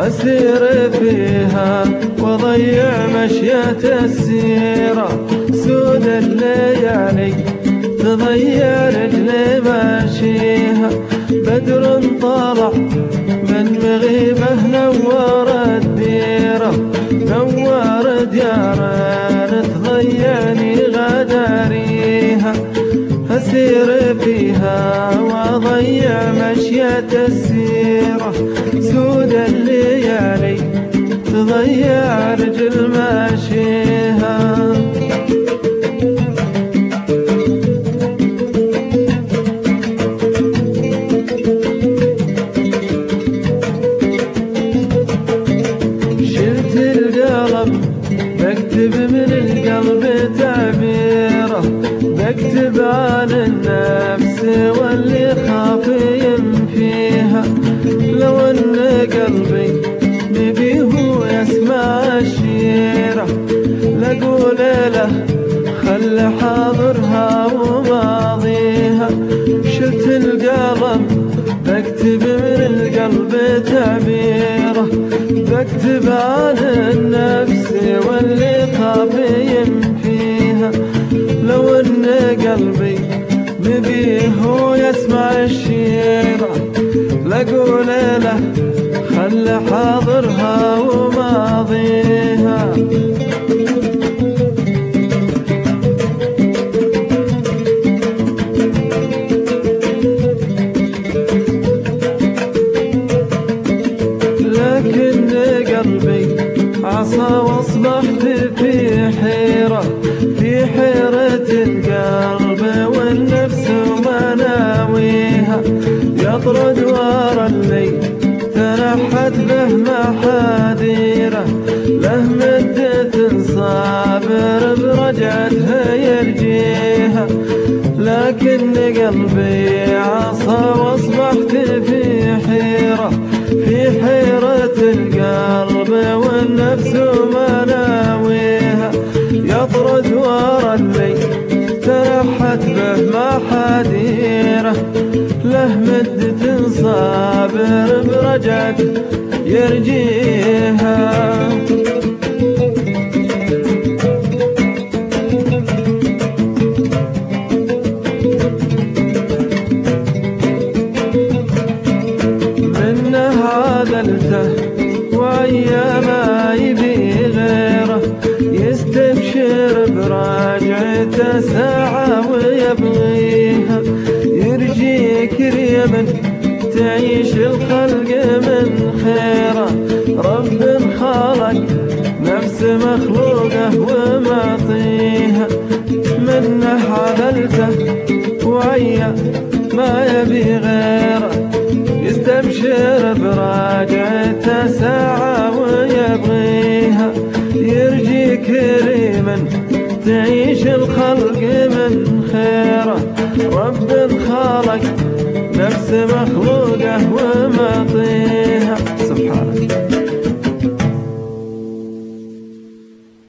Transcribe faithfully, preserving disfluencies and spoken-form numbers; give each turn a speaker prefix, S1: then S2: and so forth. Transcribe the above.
S1: أسير فيها وضيع مشية السيرة، سود الليالي تضيع رجلي ماشيها. بدر طلع من مغيبه نور الديرة، نور ديار تضيعني غداريها. أسير فيها وأضيع مشية السيرة، سود الليالي تضيع رجل ماشيها. شلت القلم بكتب من القلب تعبيره، بكتب عن النفس واللي خافين فيها. لو ان قلبي نبيه يسمع الشيرة، لقول له خل حاضرها وماضيها. شلت القلم بكتب من القلب تعبيره، بكتب عن النفس واللي خافين فيها. لو ان قلبي نبيه يسمع الشيرة، لقول له خل حاضرها وماضيها. لكن قلبي عصى واصبحت في حيرة، في حيرة القلب والنفس ومناويها. يطرد ورا الليل تنحت به محاذيره، له مدة صابر برجعتها يرجيها. لكن قلبي عصى واصبحت في حيرة، في حيرة القلب والنفس ومناويها. يطرد ورا الليل تنحت به محاذيره، له مدة صابر برجعت يرجيها. منه عذلته وعيا ما يبي غيره، يستبشر براجعته ساعة ويبغيها. يرجي كريما تعيش الخلق من خيره، رب خلق نفس مخلوقه ومعطيها. منه عذلته وعيا ما يبي غيره، يستبشر براجعته ساعة ويبغيها. يرجي كريما تعيش الخلق من خيره، رب خلق نفس مخلوقه ومعطيها.